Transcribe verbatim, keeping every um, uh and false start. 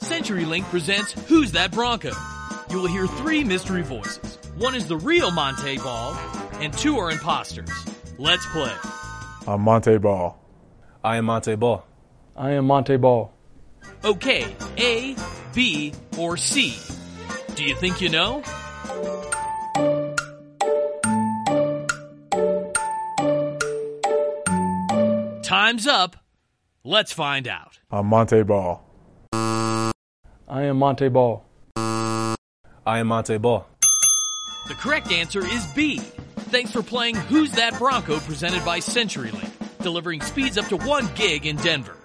CenturyLink presents Who's That Bronco? You will hear three mystery voices. One is the real Monte Ball, and two are imposters. Let's play. I'm Monte Ball. I am Monte Ball. I am Monte Ball. Okay, A, B, or C? Do you think you know? Time's up. Let's find out. I'm Monte Ball. I am Monte Ball. I am Monte Ball. The correct answer is B. Thanks for playing Who's That Bronco presented by CenturyLink, delivering speeds up to one gig in Denver.